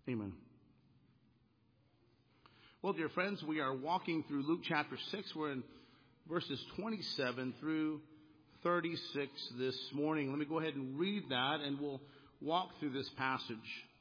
Amen. Well, dear friends, we are walking through Luke chapter 6. We're in verses 27 through 36 this morning. Let me go ahead and read that, and we'll walk through this passage.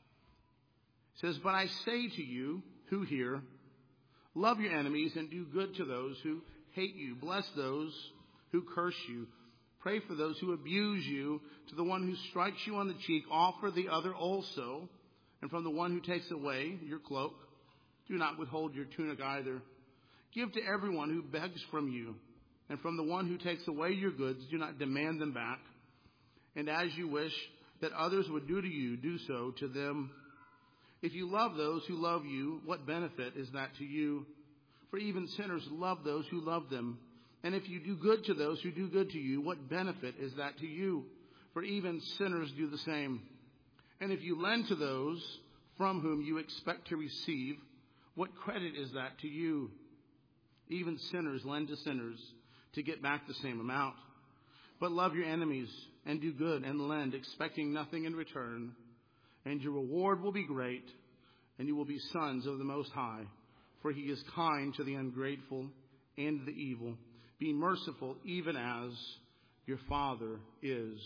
It says, "But I say to you who hear, love your enemies and do good to those who hate you. Bless those who curse you. Pray for those who abuse you. To the one who strikes you on the cheek, offer the other also. And from the one who takes away your cloak, do not withhold your tunic either. Give to everyone who begs from you. And from the one who takes away your goods, do not demand them back. And as you wish that others would do to you, do so to them. If you love those who love you, what benefit is that to you? For even sinners love those who love them. And if you do good to those who do good to you, what benefit is that to you? For even sinners do the same. And if you lend to those from whom you expect to receive, what credit is that to you? Even sinners lend to sinners to get back the same amount. But love your enemies and do good and lend, expecting nothing in return. And your reward will be great, and you will be sons of the Most High. For he is kind to the ungrateful and the evil. Be merciful, even as your Father is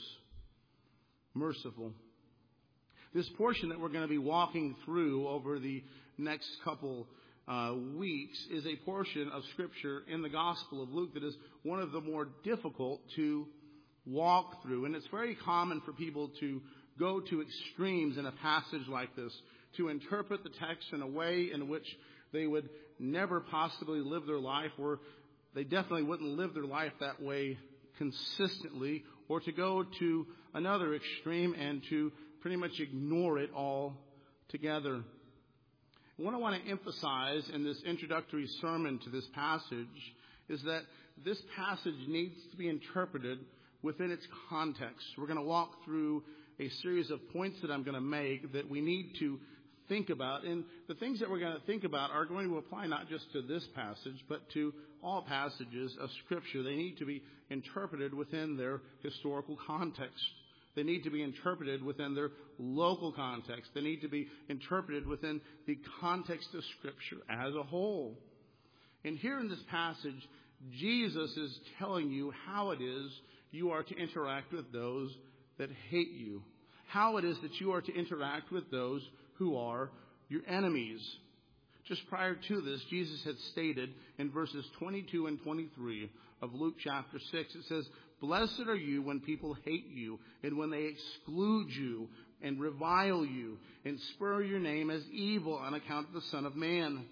merciful." This portion that we're going to be walking through over the next couple weeks is a portion of Scripture in the Gospel of Luke that is one of the more difficult to walk through. And it's very common for people to go to extremes in a passage like this, to interpret the text in a way in which they would never possibly live their life, or they definitely wouldn't live their life that way consistently, or to go to another extreme and to pretty much ignore it all together. What I want to emphasize in this introductory sermon to this passage is that this passage needs to be interpreted within its context. We're going to walk through a series of points that I'm going to make that we need to think about. And the things that we're going to think about are going to apply not just to this passage, but to all passages of Scripture. They need to be interpreted within their historical context. They need to be interpreted within their local context. They need to be interpreted within the context of Scripture as a whole. And here in this passage, Jesus is telling you how it is you are to interact with those that hate you. How it is that you are to interact with those who are your enemies. Just prior to this, Jesus had stated in verses 22 and 23 of Luke chapter 6, it says, "Blessed are you when people hate you, and when they exclude you, and revile you, and spur your name as evil on account of the Son of Man.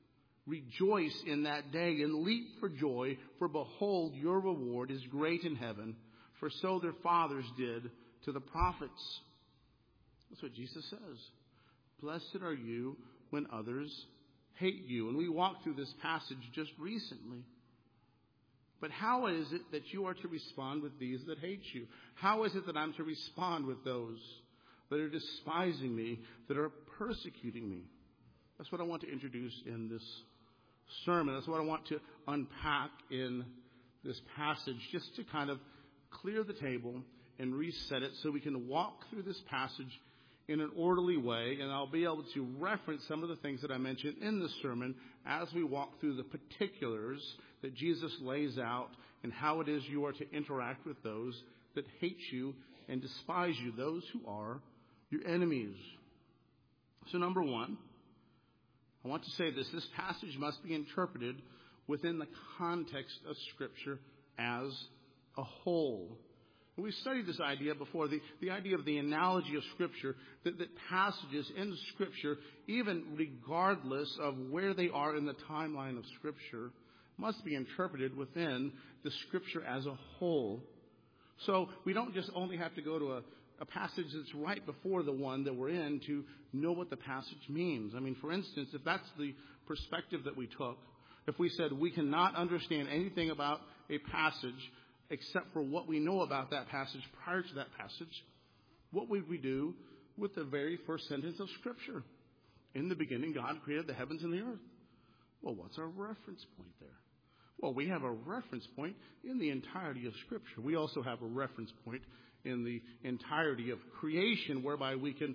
Rejoice in that day, and leap for joy, for behold, your reward is great in heaven, for so their fathers did to the prophets." That's what Jesus says. Blessed are you when others hate you. And we walked through this passage just recently. But how is it that you are to respond with these that hate you? How is it that I'm to respond with those that are despising me, that are persecuting me? That's what I want to introduce in this sermon. That's what I want to unpack in this passage, just to kind of clear the table and reset it so we can walk through this passage in an orderly way, and I'll be able to reference some of the things that I mentioned in this sermon as we walk through the particulars that Jesus lays out and how it is you are to interact with those that hate you and despise you, those who are your enemies. So number one, I want to say this. This passage must be interpreted within the context of Scripture as a whole. We studied this idea before, the idea of the analogy of Scripture, that passages in Scripture, even regardless of where they are in the timeline of Scripture, must be interpreted within the Scripture as a whole. So we don't just only have to go to a passage that's right before the one that we're in to know what the passage means. I mean, for instance, if that's the perspective that we took, if we said we cannot understand anything about a passage except for what we know about that passage prior to that passage, what would we do with the very first sentence of Scripture? In the beginning, God created the heavens and the earth. Well, what's our reference point there? Well, we have a reference point in the entirety of Scripture. We also have a reference point in the entirety of creation whereby we can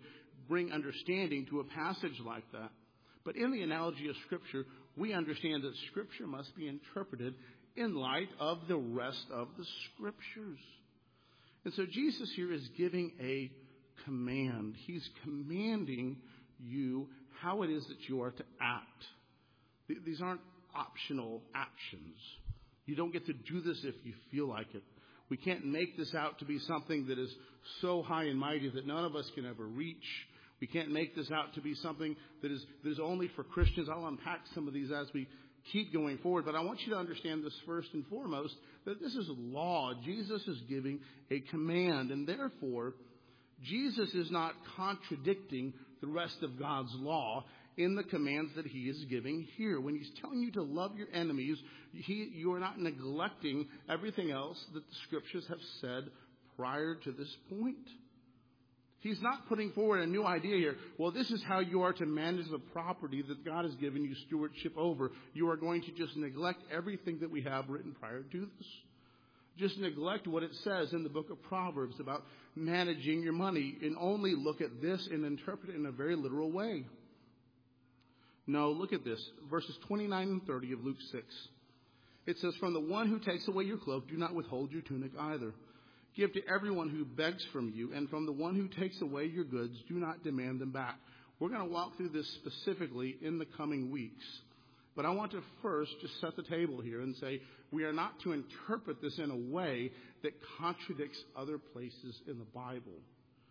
bring understanding to a passage like that. But in the analogy of Scripture, we understand that Scripture must be interpreted in light of the rest of the Scriptures. And so Jesus here is giving a command. He's commanding you how it is that you are to act. These aren't optional actions. You don't get to do this if you feel like it. We can't make this out to be something that is so high and mighty that none of us can ever reach. We can't make this out to be something that is only for Christians. I'll unpack some of these as we keep going forward. But I want you to understand this first and foremost, that this is law. Jesus is giving a command. And therefore, Jesus is not contradicting the rest of God's law in the commands that he is giving here. When he's telling you to love your enemies, you are not neglecting everything else that the Scriptures have said prior to this point. He's not putting forward a new idea here. Well, this is how you are to manage the property that God has given you stewardship over. You are going to just neglect everything that we have written prior to this. Just neglect what it says in the book of Proverbs about managing your money and only look at this and interpret it in a very literal way. No, look at this. Verses 29 and 30 of Luke 6. It says, "From the one who takes away your cloak, do not withhold your tunic either. Give to everyone who begs from you, and from the one who takes away your goods, do not demand them back." We're going to walk through this specifically in the coming weeks. But I want to first just set the table here and say we are not to interpret this in a way that contradicts other places in the Bible.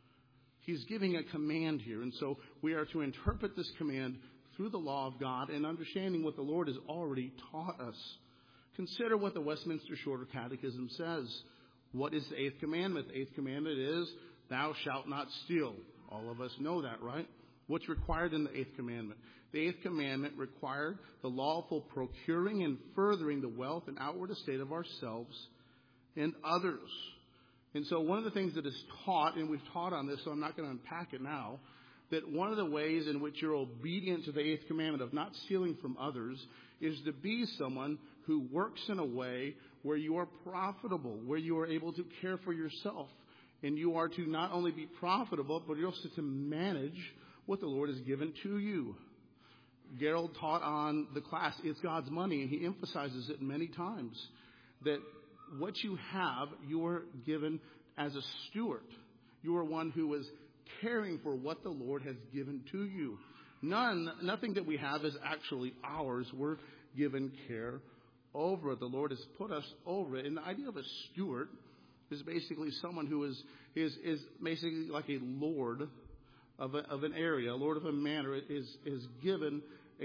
He's giving a command here, and so we are to interpret this command through the law of God and understanding what the Lord has already taught us. Consider what the Westminster Shorter Catechism says. What is the 8th commandment? The 8th commandment is, thou shalt not steal. All of us know that, right? What's required in the 8th commandment? The 8th commandment required the lawful procuring and furthering the wealth and outward estate of ourselves and others. And so one of the things that is taught, and we've taught on this, so I'm not going to unpack it now, that one of the ways in which you're obedient to the 8th commandment of not stealing from others is to be someone who works in a way where you are profitable, where you are able to care for yourself. And you are to not only be profitable, but you're also to manage what the Lord has given to you. Gerald taught on the class, It's God's Money, and he emphasizes it many times, that what you have, you are given as a steward. You are one who is caring for what the Lord has given to you. Nothing that we have is actually ours. We're given care over it. The Lord has put us over it. And the idea of a steward is basically someone who is basically like a lord of an area, a lord of a manor, is given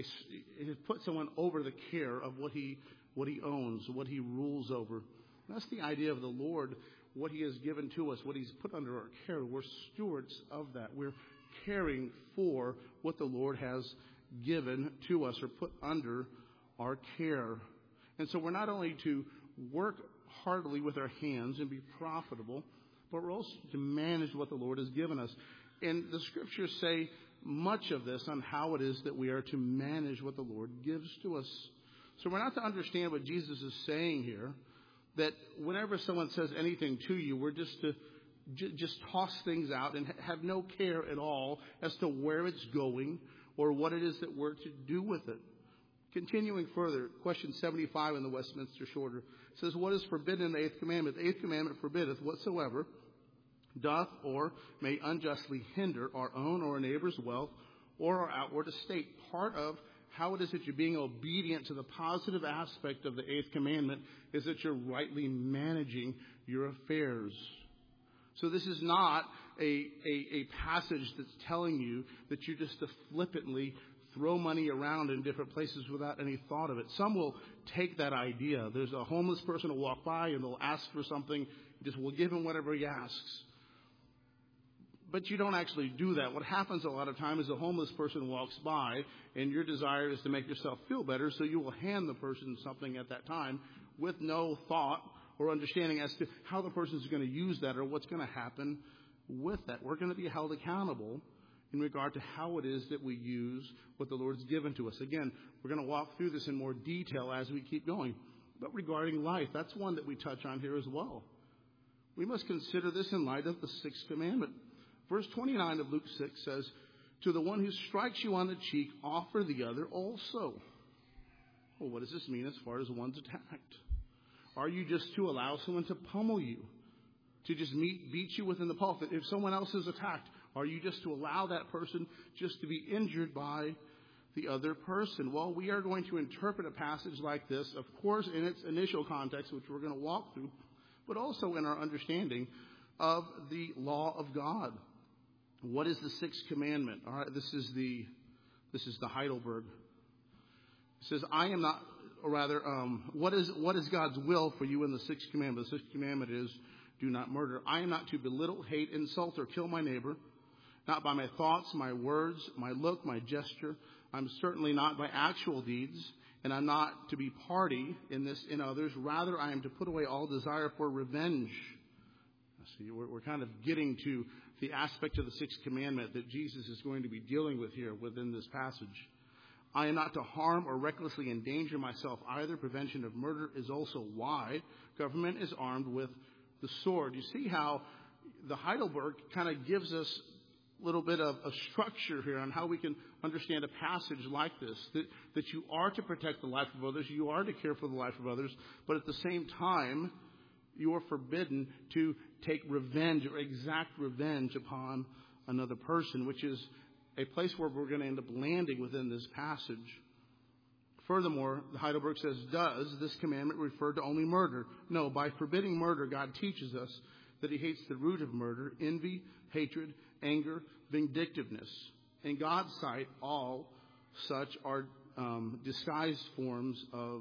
has put someone over the care of what he owns, what he rules over. And that's the idea of the Lord, what he has given to us, what he's put under our care. We're stewards of that. We're caring for what the Lord has given to us or put under our care. And so we're not only to work heartily with our hands and be profitable, but we're also to manage what the Lord has given us. And the Scriptures say much of this on how it is that we are to manage what the Lord gives to us. So we're not to understand what Jesus is saying here, that whenever someone says anything to you, we're just to just toss things out and have no care at all as to where it's going or what it is that we're to do with it. Continuing further, question 75 in the Westminster Shorter says, what is forbidden in the 8th commandment? The 8th commandment forbiddeth whatsoever doth or may unjustly hinder our own or our neighbor's wealth or our outward estate. Part of how it is that you're being obedient to the positive aspect of the 8th commandment is that you're rightly managing your affairs. So this is not a passage that's telling you that you're just to flippantly throw money around in different places without any thought of it. Some will take that idea. There's a homeless person who will walk by and they'll ask for something. Just will give him whatever he asks. But you don't actually do that. What happens a lot of times is a homeless person walks by and your desire is to make yourself feel better, so you will hand the person something at that time with no thought or understanding as to how the person is going to use that or what's going to happen with that. We're going to be held accountable in regard to how it is that we use what the Lord's given to us. Again, we're going to walk through this in more detail as we keep going. But regarding life, that's one that we touch on here as well. We must consider this in light of the 6th commandment. Verse 29 of Luke 6 says, To the one who strikes you on the cheek, offer the other also. Well, what does this mean as far as one's attacked? Are you just to allow someone to pummel you, to just beat you within the pulpit? If someone else is attacked, are you just to allow that person just to be injured by the other person? Well, we are going to interpret a passage like this, of course, in its initial context, which we're going to walk through, but also in our understanding of the law of God. What is the sixth commandment? All right, this is the Heidelberg. It says, I am not, or rather, what is God's will for you in the sixth commandment? The sixth commandment is, do not murder. I am not to belittle, hate, insult, or kill my neighbor, not by my thoughts, my words, my look, my gesture. I'm certainly not by actual deeds, and I'm not to be party in others. Rather, I am to put away all desire for revenge. See, we're kind of getting to the aspect of the sixth commandment that Jesus is going to be dealing with here within this passage. I am not to harm or recklessly endanger myself either. Prevention of murder is also why government is armed with the sword. You see how the Heidelberg kind of gives us a little bit of a structure here on how we can understand a passage like this, that you are to protect the life of others, you are to care for the life of others, but at the same time, you are forbidden to take revenge or exact revenge upon another person, which is a place where we're going to end up landing within this passage. Furthermore, the Heidelberg says, does this commandment refer to only murder? No, by forbidding murder, God teaches us that he hates the root of murder, envy, hatred, anger, vindictiveness. In God's sight, all such are disguised forms of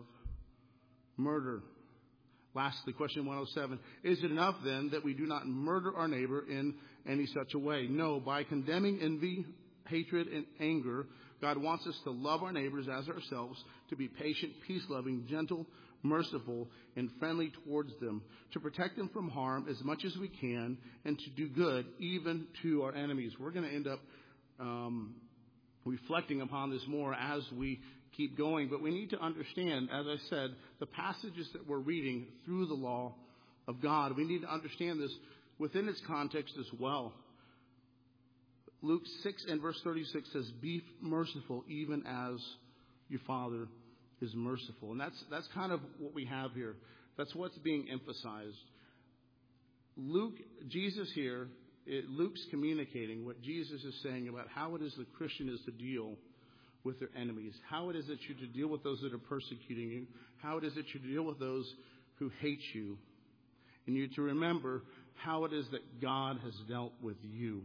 murder. Lastly, question 107. Is it enough then that we do not murder our neighbor in any such a way? No, by condemning envy, hatred, and anger, God wants us to love our neighbors as ourselves, to be patient, peace-loving, gentle, merciful, and friendly towards them, to protect them from harm as much as we can, and to do good even to our enemies. We're going to end up reflecting upon this more as we keep going, but we need to understand, as I said, the passages that we're reading through the law of God. We need to understand this within its context as well. Luke 6 and verse 36 says, be merciful even as your Father is merciful. And that's kind of what we have here. That's what's being emphasized. Jesus here, Luke's communicating what Jesus is saying about how it is the Christian is to deal with their enemies, how it is that you're to deal with those that are persecuting you, how it is that you deal with those who hate you, and you're to remember how it is that God has dealt with you.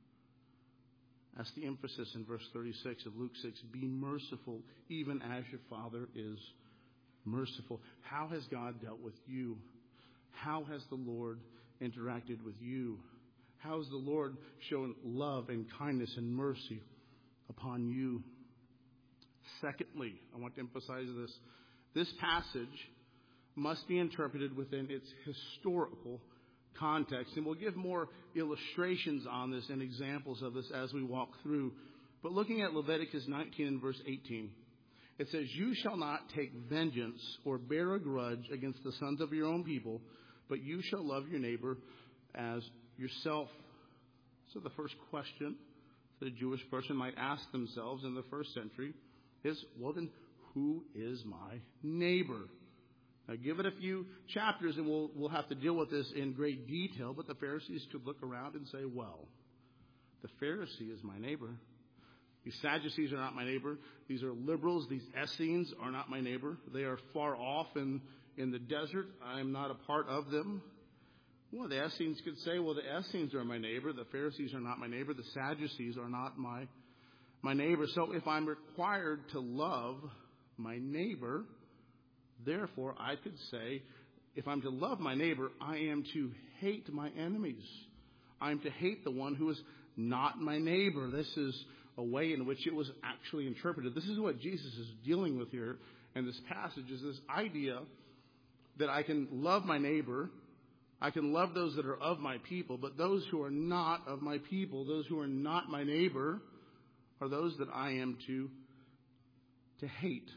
That's the emphasis in verse 36 of Luke 6. Be merciful even as your Father is merciful. How has God dealt with you? How has the Lord interacted with you? How has the Lord shown love and kindness and mercy upon you? Secondly, I want to emphasize this. This passage must be interpreted within its historical context. And we'll give more illustrations on this and examples of this as we walk through. But looking at Leviticus 19 and verse 18, it says, you shall not take vengeance or bear a grudge against the sons of your own people, but you shall love your neighbor as yourself. So the first question that a Jewish person might ask themselves in the first century is, well then, who is my neighbor? Now, give it a few chapters and we'll have to deal with this in great detail, but the Pharisees could look around and say, well, the Pharisee is my neighbor. These Sadducees are not my neighbor. These are liberals. These Essenes are not my neighbor. They are far off in the desert. I am not a part of them. Well, the Essenes could say, well, the Essenes are my neighbor. The Pharisees are not my neighbor. The Sadducees are not my neighbor. So if I'm required to love my neighbor, therefore I could say, if I'm to love my neighbor, I am to hate my enemies. I am to hate the one who is not my neighbor. This is a way in which it was actually interpreted. This is what Jesus is dealing with here in this passage, is this idea that I can love my neighbor, I can love those that are of my people, but those who are not of my people, those who are not my neighbor, are those that I am to hate.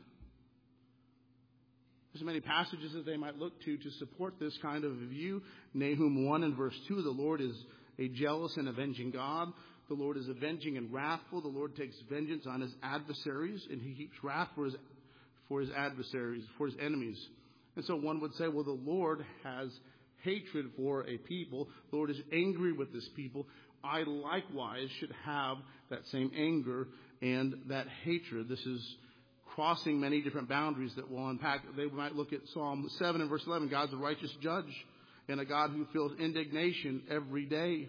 There's many passages that they might look to support this kind of view. Nahum 1 and verse 2, the Lord is a jealous and avenging God. The Lord is avenging and wrathful. The Lord takes vengeance on his adversaries, and he keeps wrath for his adversaries, for his enemies. And so one would say, well, the Lord has hatred for a people. The Lord is angry with this people. I likewise should have that same anger and that hatred. This is crossing many different boundaries that we'll unpack. They might look at Psalm 7 and verse 11. God's a righteous judge and a God who feels indignation every day.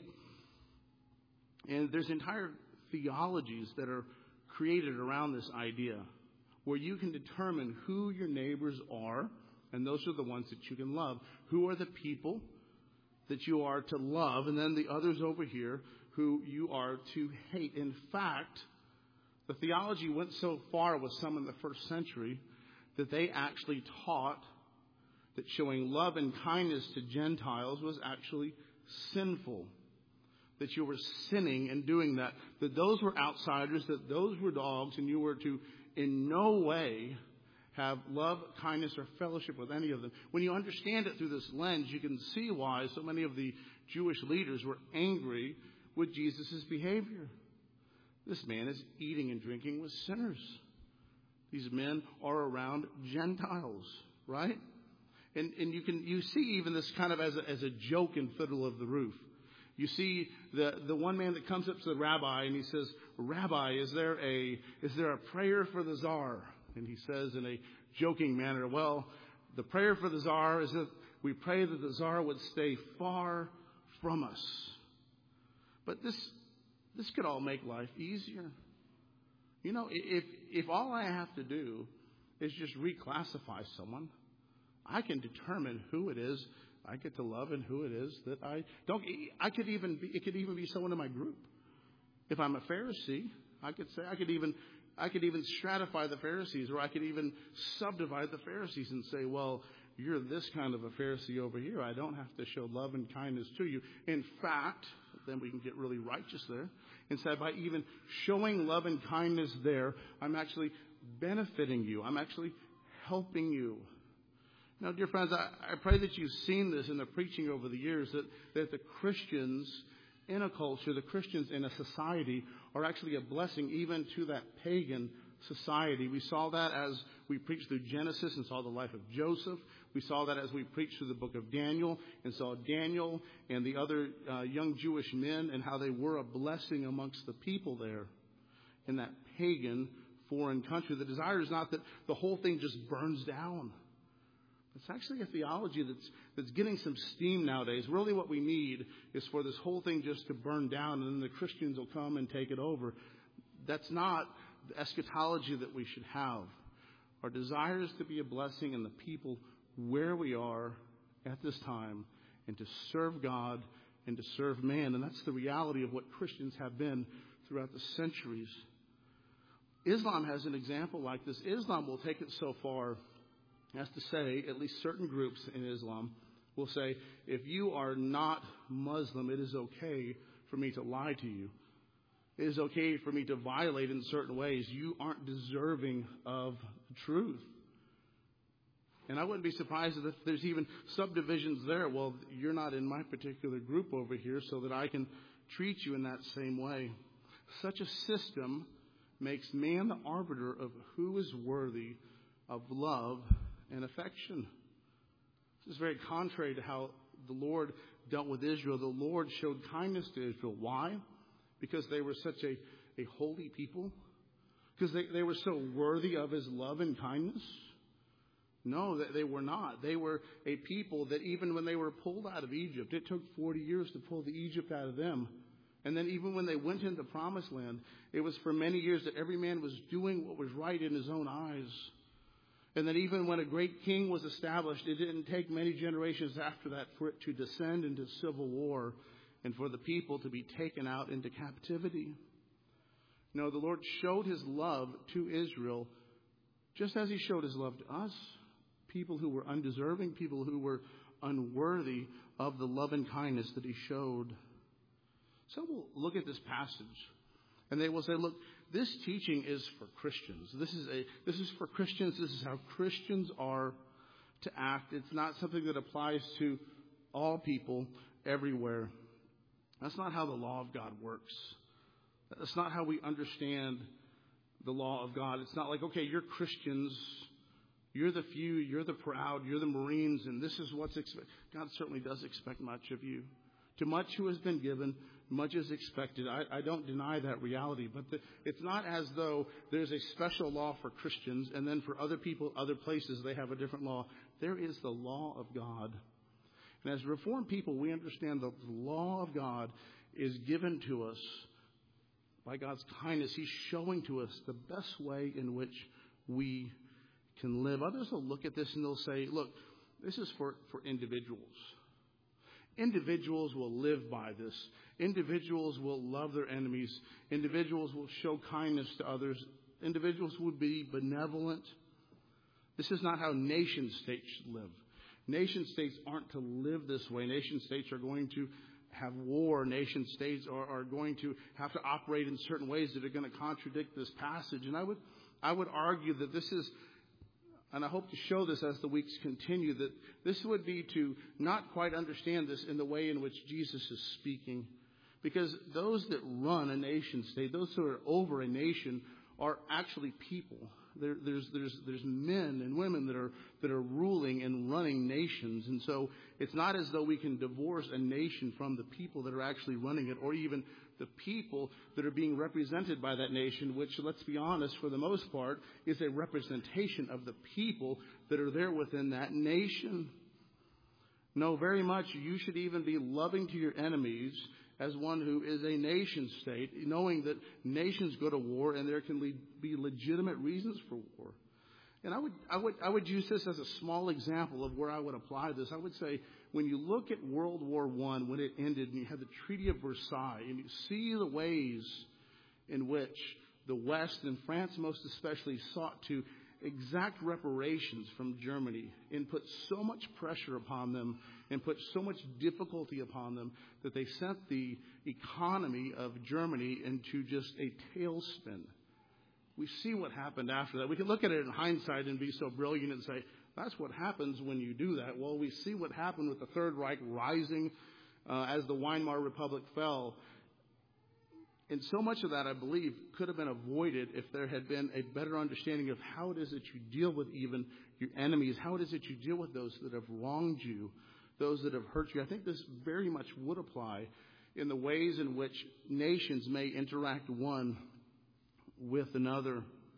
And there's entire theologies that are created around this idea where you can determine who your neighbors are, and those are the ones that you can love. Who are the people that you are to love, and then the others over here who you are to hate. In fact, the theology went so far with some in the first century that they actually taught that showing love and kindness to Gentiles was actually sinful. That you were sinning and doing that. That those were outsiders, that those were dogs, and you were to in no way have love, kindness, or fellowship with any of them. When you understand it through this lens, you can see why so many of the Jewish leaders were angry with Jesus' behavior. This man is eating and drinking with sinners. These men are around Gentiles, right? And you see even this kind of as a joke in Fiddle of the Roof. You see the one man that comes up to the rabbi and he says, "Rabbi, is there a prayer for the czar?" And he says in a joking manner, "Well, the prayer for the czar is that we pray that the czar would stay far from us." But this could all make life easier. You know, if all I have to do is just reclassify someone, I can determine who it is I get to love and who it is that I don't. It could even be someone in my group. If I'm a Pharisee, I could even stratify the Pharisees, or I could even subdivide the Pharisees and say, well, you're this kind of a Pharisee over here. I don't have to show love and kindness to you. In fact, then we can get really righteous there. Instead, by even showing love and kindness there, I'm actually benefiting you. I'm actually helping you. Now, dear friends, I pray that you've seen this in the preaching over the years, that the Christians in a culture, the Christians in a society are actually a blessing even to that pagan society. We saw that as we preached through Genesis and saw the life of Joseph. We saw that as we preached through the book of Daniel and saw Daniel and the other young Jewish men and how they were a blessing amongst the people there in that pagan foreign country. The desire is not that the whole thing just burns down. It's actually a theology that's getting some steam nowadays. Really what we need is for this whole thing just to burn down and then the Christians will come and take it over. That's not the eschatology that we should have. Our desire is to be a blessing in the people where we are at this time and to serve God and to serve man. And that's the reality of what Christians have been throughout the centuries. Islam has an example like this. Islam will take it so far as to say, at least certain groups in Islam will say, if you are not Muslim, it is okay for me to lie to you. It is okay for me to violate in certain ways. You aren't deserving of the truth. And I wouldn't be surprised if there's even subdivisions there. Well, you're not in my particular group over here, so that I can treat you in that same way. Such a system makes man the arbiter of who is worthy of love and affection. This is very contrary to how the Lord dealt with Israel. The Lord showed kindness to Israel. Why? Because they were such a holy people? Because they were so worthy of His love and kindness? No, they were not. They were a people that even when they were pulled out of Egypt, it took 40 years to pull the Egypt out of them. And then even when they went into the promised land, it was for many years that every man was doing what was right in his own eyes. And then even when a great king was established, it didn't take many generations after that for it to descend into civil war and for the people to be taken out into captivity. No, the Lord showed His love to Israel just as He showed His love to us, people who were undeserving, people who were unworthy of the love and kindness that He showed. So we'll look at this passage and they will say, look, this teaching is for Christians. This is for Christians. This is how Christians are to act. It's not something that applies to all people everywhere. That's not how the law of God works. That's not how we understand the law of God. It's not like, okay, you're Christians, you're the few, you're the proud, you're the Marines, and this is what's expected. God certainly does expect much of you. To much who has been given, much is expected. I don't deny that reality, but it's not as though there's a special law for Christians, and then for other people, other places, they have a different law. There is the law of God. And as Reformed people, we understand that the law of God is given to us by God's kindness. He's showing to us the best way in which we can live. Others will look at this and they'll say, look, this is for individuals. Individuals will live by this. Individuals will love their enemies. Individuals will show kindness to others. Individuals will be benevolent. This is not how nation states live. Nation states aren't to live this way. Nation states are going to have war. Nation states are going to have to operate in certain ways that are going to contradict this passage. And I would argue that this is, and I hope to show this as the weeks continue, that this would be to not quite understand this in the way in which Jesus is speaking. Because those that run a nation state, those who are over a nation, are actually people. There's men and women that are ruling and running nations. And so it's not as though we can divorce a nation from the people that are actually running it, or even the people that are being represented by that nation, which, let's be honest, for the most part, is a representation of the people that are there within that nation. No, very much, you should even be loving to your enemies as one who is a nation state, knowing that nations go to war and there can be legitimate reasons for war. And I would use this as a small example of where I would apply this. I would say, when you look at World War I, when it ended, and you had the Treaty of Versailles, and you see the ways in which the West, and France most especially, sought to exact reparations from Germany and put so much pressure upon them and put so much difficulty upon them that they sent the economy of Germany into just a tailspin. We see what happened after that. We can look at it in hindsight and be so brilliant and say, that's what happens when you do that. Well, we see what happened with the Third Reich rising as the Weimar Republic fell. And so much of that, I believe, could have been avoided if there had been a better understanding of how it is that you deal with even your enemies, how it is that you deal with those that have wronged you, those that have hurt you. I think this very much would apply in the ways in which nations may interact one with another.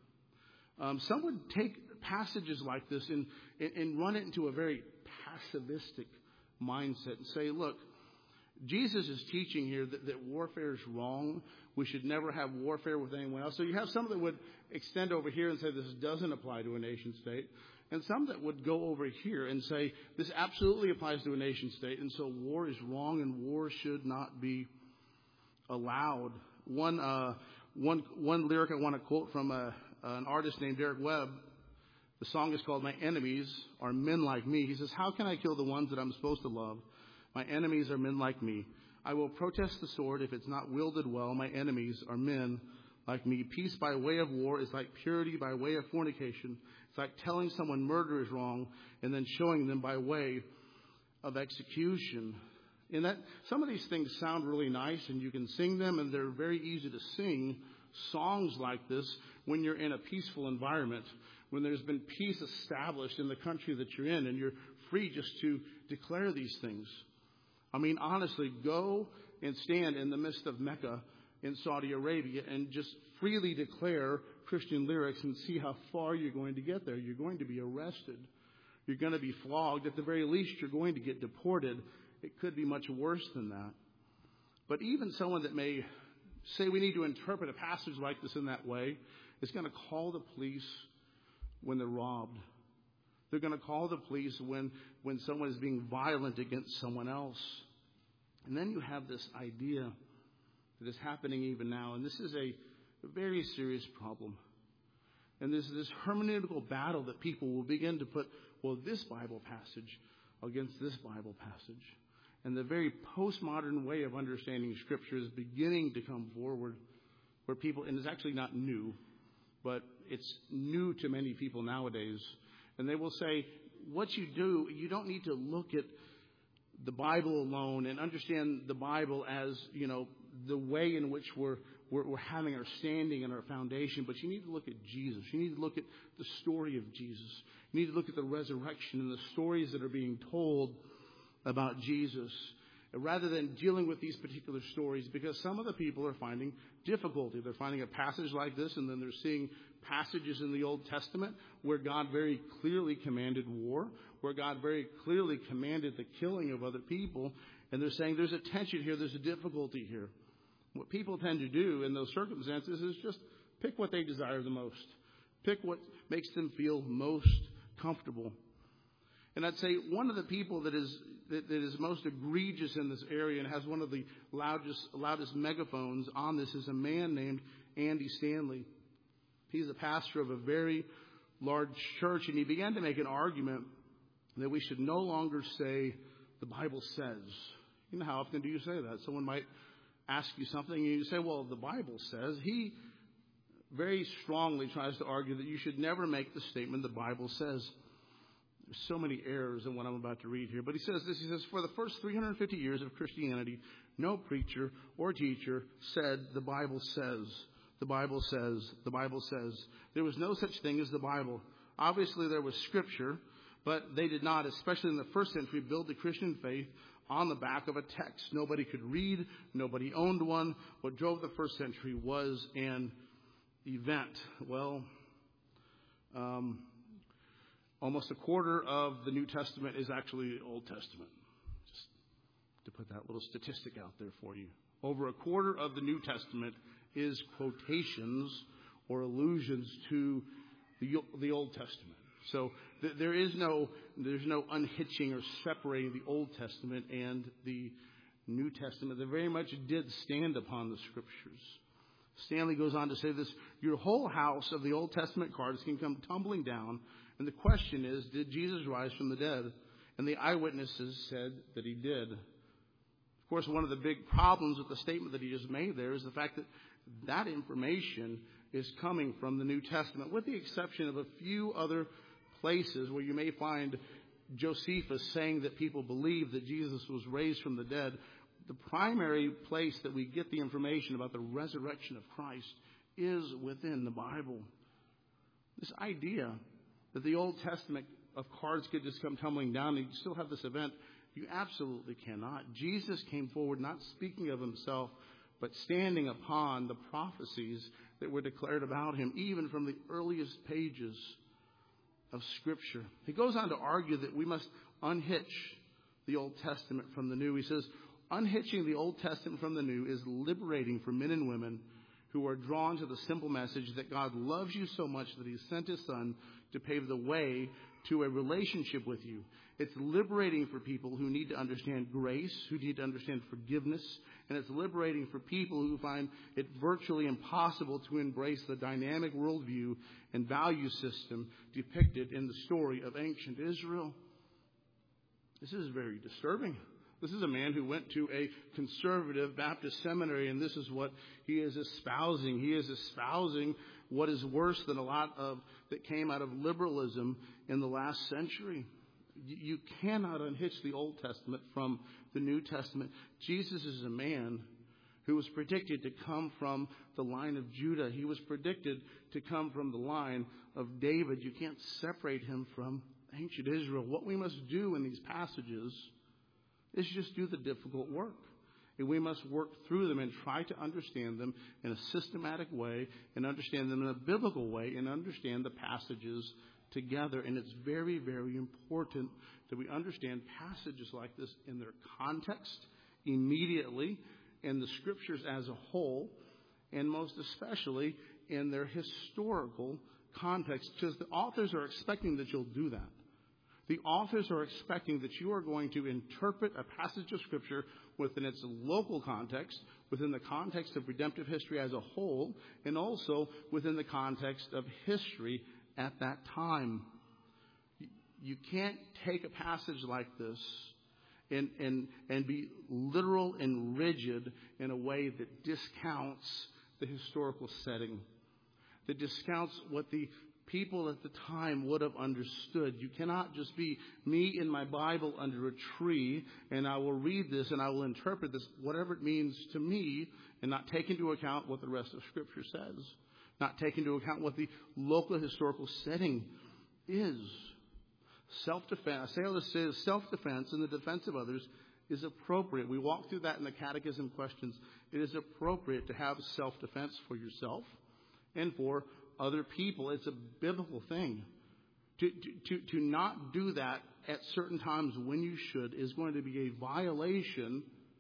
Some would take passages like this and run it into a very passivistic mindset and say, look, Jesus is teaching here that warfare is wrong. We should never have warfare with anyone else. So you have some that would extend over here and say this doesn't apply to a nation state. And some that would go over here and say this absolutely applies to a nation state. And so war is wrong and war should not be allowed. One lyric I want to quote from an artist named Derek Webb. The song is called My Enemies Are Men Like Me. He says, how can I kill the ones that I'm supposed to love? My enemies are men like me. I will protest the sword if it's not wielded well. My enemies are men like me. Peace by way of war is like purity by way of fornication. It's like telling someone murder is wrong and then showing them by way of execution. And that some of these things sound really nice and you can sing them, and they're very easy to sing songs like this when you're in a peaceful environment, when there's been peace established in the country that you're in and you're free just to declare these things. I mean, honestly, go and stand in the midst of Mecca in Saudi Arabia and just freely declare Christian lyrics and see how far you're going to get there. You're going to be arrested. You're going to be flogged. At the very least, you're going to get deported. It could be much worse than that. But even someone that may say we need to interpret a passage like this in that way is going to call the police when they're robbed. They're going to call the police when someone is being violent against someone else. And then you have this idea that is happening even now. And this is a very serious problem. And there's this hermeneutical battle that people will begin to put, well, this Bible passage against this Bible passage. And the very postmodern way of understanding Scripture is beginning to come forward where people, and it's actually not new, but it's new to many people nowadays. And they will say, what you do, you don't need to look at the Bible alone and understand the Bible as, the way in which we're we're having our standing and our foundation. But you need to look at Jesus. You need to look at the story of Jesus. You need to look at the resurrection and the stories that are being told about Jesus, rather than dealing with these particular stories, because some of the people are finding difficulty. They're finding a passage like this, and then they're seeing passages in the Old Testament where God very clearly commanded war, where God very clearly commanded the killing of other people, and they're saying there's a tension here, there's a difficulty here. What people tend to do in those circumstances is just pick what they desire the most. Pick what makes them feel most comfortable. And I'd say one of the people that is most egregious in this area and has one of the loudest megaphones on this is a man named Andy Stanley. He's a pastor of a very large church, and he began to make an argument that we should no longer say the Bible says. You know, how often do you say that? Someone might ask you something and you say, well, the Bible says. He very strongly tries to argue that you should never make the statement the Bible says. There's so many errors in what I'm about to read here. But he says this. He says, for the first 350 years of Christianity, no preacher or teacher said the Bible says. The Bible says. The Bible says. There was no such thing as the Bible. Obviously, there was Scripture, but they did not, especially in the first century, build the Christian faith on the back of a text. Nobody could read. Nobody owned one. What drove the first century was an event. Well, almost a quarter of the New Testament is actually Old Testament. Just to put that little statistic out there for you. Over a quarter of the New Testament is quotations or allusions to the Old Testament. So there's no unhitching or separating the Old Testament and the New Testament. They very much did stand upon the Scriptures. Stanley goes on to say this: your whole house of the Old Testament cards can come tumbling down, and the question is, did Jesus rise from the dead? And the eyewitnesses said that he did. Of course, one of the big problems with the statement that he just made there is the fact that that information is coming from the New Testament, with the exception of a few other places where you may find Josephus saying that people believe that Jesus was raised from the dead. The primary place that we get the information about the resurrection of Christ is within the Bible. This idea that the Old Testament of cards could just come tumbling down and you still have this event, you absolutely cannot. Jesus came forward not speaking of himself, but standing upon the prophecies that were declared about him, even from the earliest pages of Scripture. He goes on to argue that we must unhitch the Old Testament from the New. He says, unhitching the Old Testament from the New is liberating for men and women who are drawn to the simple message that God loves you so much that he sent his Son to pave the way to a relationship with you. It's liberating for people who need to understand grace, who need to understand forgiveness, and it's liberating for people who find it virtually impossible to embrace the dynamic worldview and value system depicted in the story of ancient Israel. This is very disturbing. This is a man who went to a conservative Baptist seminary, and this is what he is espousing. He is espousing what is worse than a lot of that came out of liberalism in the last century. You cannot unhitch the Old Testament from the New Testament. Jesus is a man who was predicted to come from the line of Judah. He was predicted to come from the line of David. You can't separate him from ancient Israel. What we must do in these passages is just do the difficult work. And we must work through them and try to understand them in a systematic way and understand them in a biblical way and understand the passages together. And it's very, very important that we understand passages like this in their context immediately, in the Scriptures as a whole, and most especially in their historical context, because the authors are expecting that you'll do that. The authors are expecting that you are going to interpret a passage of Scripture within its local context, within the context of redemptive history as a whole, and also within the context of history at that time. You can't take a passage like this and be literal and rigid in a way that discounts the historical setting, that discounts what the people at the time would have understood. You cannot just be me in my Bible under a tree, and I will read this and I will interpret this, whatever it means to me, and not take into account what the rest of Scripture says. Not take into account what the local historical setting is. Self-defense, I say all this, self-defense and the defense of others is appropriate. We walk through that in the catechism questions. It is appropriate to have self-defense for yourself and for other people. It's a biblical thing. To not do that at certain times when you should is going to be a violation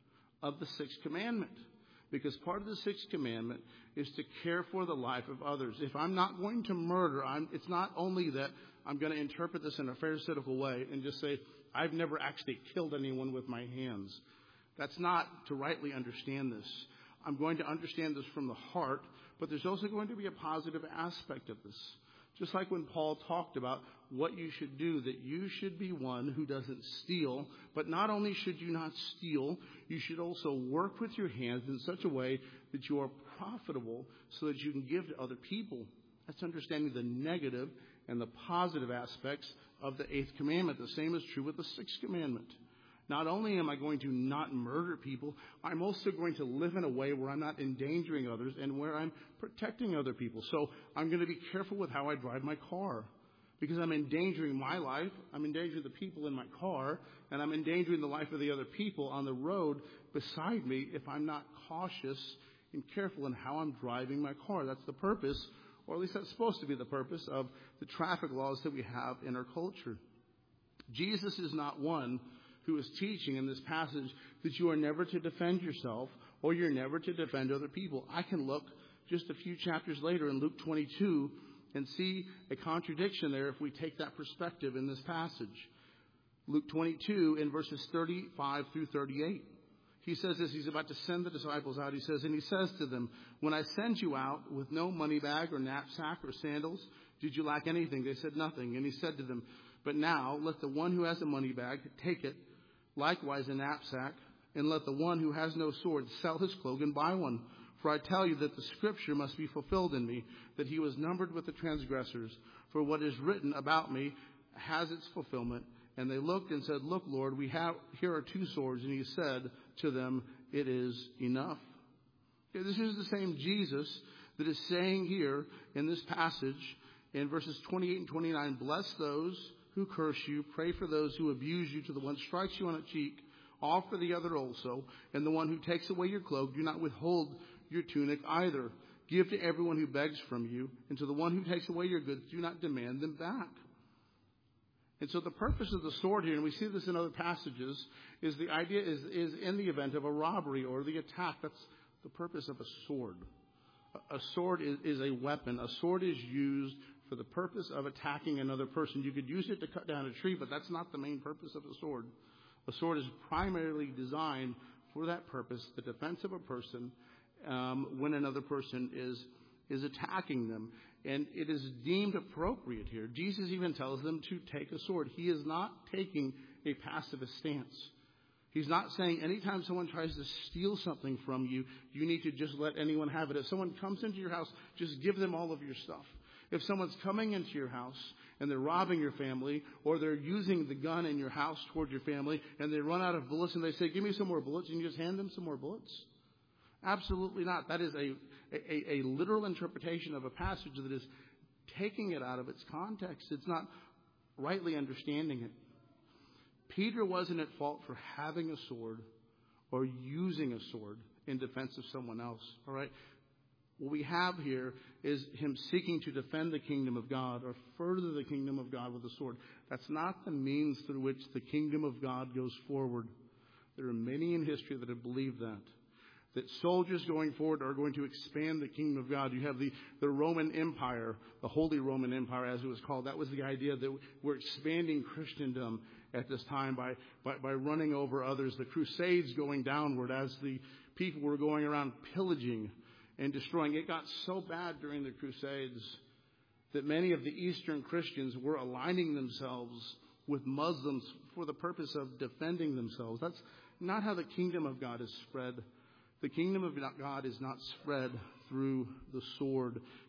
of the sixth commandment. Because part of the sixth commandment is to care for the life of others. If I'm not going to murder, it's not only that I'm going to interpret this in a pharisaical way and just say, I've never actually killed anyone with my hands. That's not to rightly understand this. I'm going to understand this from the heart, but there's also going to be a positive aspect of this. Just like when Paul talked about what you should do, that you should be one who doesn't steal. But not only should you not steal, you should also work with your hands in such a way that you are profitable so that you can give to other people. That's understanding the negative and the positive aspects of the eighth commandment. The same is true with the sixth commandment. Not only am I going to not murder people, I'm also going to live in a way where I'm not endangering others and where I'm protecting other people. So I'm going to be careful with how I drive my car, because I'm endangering my life, I'm endangering the people in my car, and I'm endangering the life of the other people on the road beside me if I'm not cautious and careful in how I'm driving my car. That's the purpose, or at least that's supposed to be the purpose of the traffic laws that we have in our culture. Jesus is not one who is teaching in this passage that you are never to defend yourself or you're never to defend other people. I can look just a few chapters later in Luke 22 and see a contradiction there if we take that perspective in this passage. Luke 22 in verses 35 through 38. He says this, he's about to send the disciples out. He says to them, when I send you out with no money bag or knapsack or sandals, did you lack anything? They said nothing. And he said to them, but now let the one who has a money bag take it, likewise a knapsack, and let the one who has no sword sell his cloak and buy one. For I tell you that the scripture must be fulfilled in me, that he was numbered with the transgressors. For what is written about me has its fulfillment. And they looked and said, look, Lord, here are 2 swords. And he said to them, it is enough. Okay, this is the same Jesus that is saying here in this passage in verses 28 and 29, bless those who curse you, pray for those who abuse you, to the one strikes you on a cheek, offer the other also, and the one who takes away your cloak, do not withhold your tunic either. Give to everyone who begs from you, and to the one who takes away your goods, do not demand them back. And so the purpose of the sword here, and we see this in other passages, is the idea is in the event of a robbery or the attack. That's the purpose of a sword. A sword is a weapon. A sword is used for the purpose of attacking another person. You could use it to cut down a tree, but that's not the main purpose of a sword. A sword is primarily designed for that purpose, the defense of a person when another person is attacking them. And it is deemed appropriate here. Jesus even tells them to take a sword. He is not taking a pacifist stance. He's not saying anytime someone tries to steal something from you, you need to just let anyone have it. If someone comes into your house, just give them all of your stuff. If someone's coming into your house and they're robbing your family, or they're using the gun in your house toward your family and they run out of bullets and they say, give me some more bullets, and you just hand them some more bullets? Absolutely not. That is a literal interpretation of a passage that is taking it out of its context. It's not rightly understanding it. Peter wasn't at fault for having a sword or using a sword in defense of someone else. All right? What we have here is him seeking to defend the kingdom of God or further the kingdom of God with a sword. That's not the means through which the kingdom of God goes forward. There are many in history that have believed that soldiers going forward are going to expand the kingdom of God. You have the Roman Empire, the Holy Roman Empire as it was called. That was the idea that we're expanding Christendom at this time by running over others. The Crusades going downward as the people were going around pillaging and destroying. It got so bad during the Crusades that many of the Eastern Christians were aligning themselves with Muslims for the purpose of defending themselves. That's not how the kingdom of God is spread. The kingdom of God is not spread through the sword.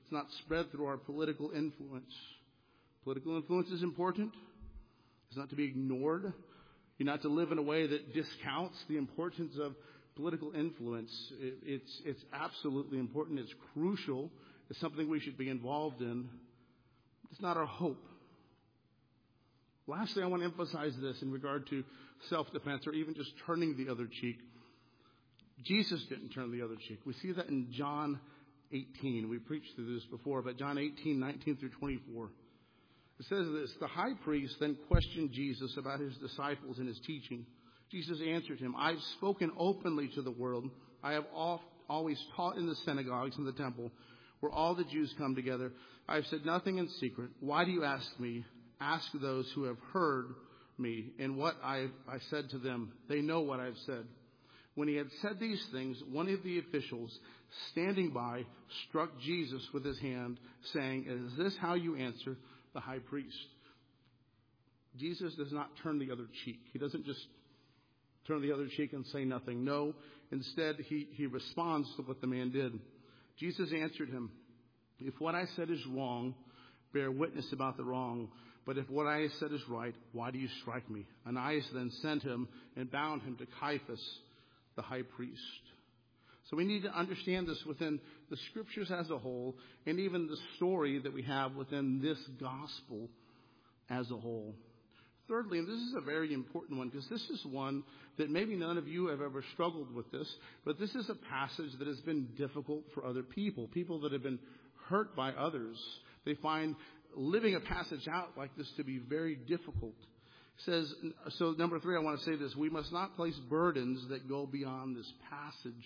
It's not spread through our political influence. Political influence is important. It's not to be ignored. You're not to live in a way that discounts the importance of political influence. It's absolutely important. It's crucial. It's something we should be involved in. It's not our hope. Lastly, I want to emphasize this in regard to self-defense or even just turning the other cheek. Jesus didn't turn the other cheek. We see that in John 18. We preached through this before, but John 18, 19 through 24. It says this, the high priest then questioned Jesus about his disciples and his teaching. Jesus answered him, I've spoken openly to the world. I have always taught in the synagogues and the temple where all the Jews come together. I have said nothing in secret. Why do you ask me? Ask those who have heard me and what I said to them. They know what I've said. When he had said these things, one of the officials standing by struck Jesus with his hand, saying, is this how you answer the high priest? Jesus does not turn the other cheek. He doesn't just turn the other cheek and say nothing. No, instead he responds to what the man did. Jesus answered him, if what I said is wrong, bear witness about the wrong. But if what I said is right, why do you strike me? Ananias then sent him and bound him to Caiaphas, the high priest. So we need to understand this within the scriptures as a whole, and even the story that we have within this gospel as a whole. Thirdly, and this is a very important one, because this is one that maybe none of you have ever struggled with this, but this is a passage that has been difficult for other people that have been hurt by others. They find living a passage out like this to be very difficult. It says, so number 3, I want to say this. We must not place burdens that go beyond this passage.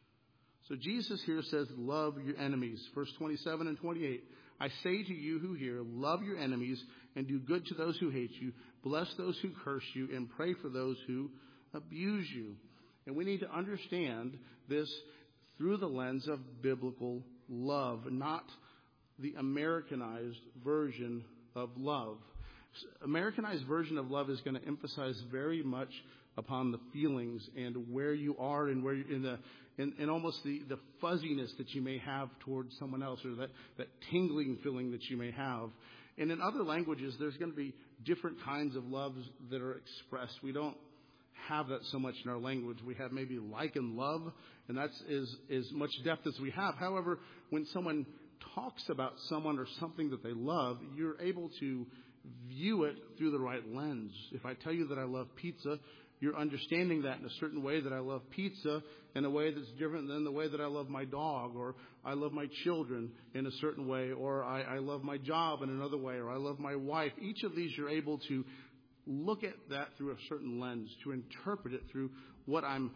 So Jesus here says, love your enemies. Verse 27 and 28. I say to you who hear, love your enemies and do good to those who hate you. Bless those who curse you and pray for those who abuse you. And we need to understand this through the lens of biblical love, not the Americanized version of love. Americanized version of love is going to emphasize very much upon the feelings and where you are and where you're in almost the fuzziness that you may have towards someone else, or that tingling feeling that you may have. And in other languages, there's going to be different kinds of loves that are expressed. We don't have that so much in our language. We have maybe like and love, and that's as much depth as we have. However, when someone talks about someone or something that they love, you're able to view it through the right lens. If I tell you that I love pizza, you're understanding that in a certain way, that I love pizza in a way that's different than the way that I love my dog, or I love my children in a certain way, or I love my job in another way, or I love my wife. Each of these you're able to look at that through a certain lens, to interpret it through what I'm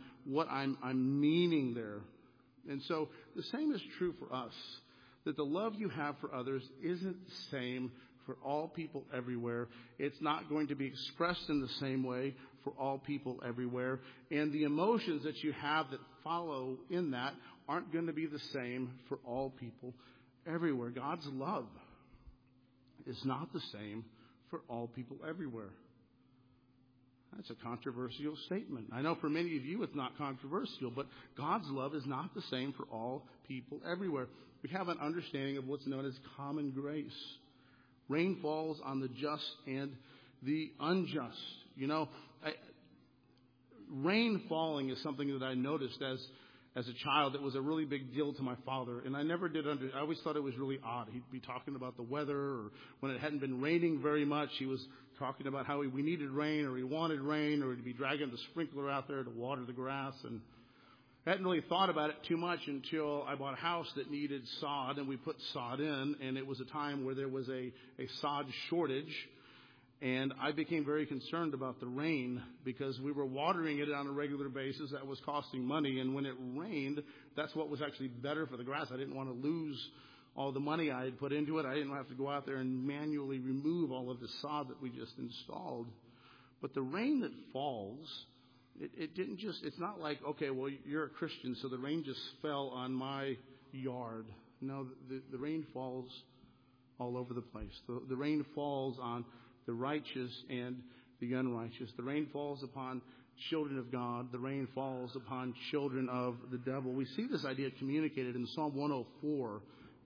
meaning there. And so the same is true for us, that the love you have for others isn't the same for all people everywhere. It's not going to be expressed in the same way for all people everywhere. And the emotions that you have that follow in that aren't going to be the same for all people everywhere. God's love is not the same for all people everywhere. That's a controversial statement. I know for many of you it's not controversial, but God's love is not the same for all people everywhere. We have an understanding of what's known as common grace. Rain falls on the just and the unjust. You know, rain falling is something that I noticed as a child. It was a really big deal to my father, and I never did I always thought it was really odd. He'd be talking about the weather, or when it hadn't been raining very much, he was talking about how we needed rain, or he wanted rain, or he'd be dragging the sprinkler out there to water the grass. And I hadn't really thought about it too much until I bought a house that needed sod, and we put sod in, and it was a time where there was a sod shortage. And I became very concerned about the rain, because we were watering it on a regular basis. That was costing money. And when it rained, that's what was actually better for the grass. I didn't want to lose all the money I had put into it. I didn't have to go out there and manually remove all of the sod that we just installed. But the rain that falls, it didn't just, it's not like, okay, well, you're a Christian, so the rain just fell on my yard. No, the rain falls all over the place. The rain falls on the righteous and the unrighteous. The rain falls upon children of God. The rain falls upon children of the devil. We see this idea communicated in Psalm 104,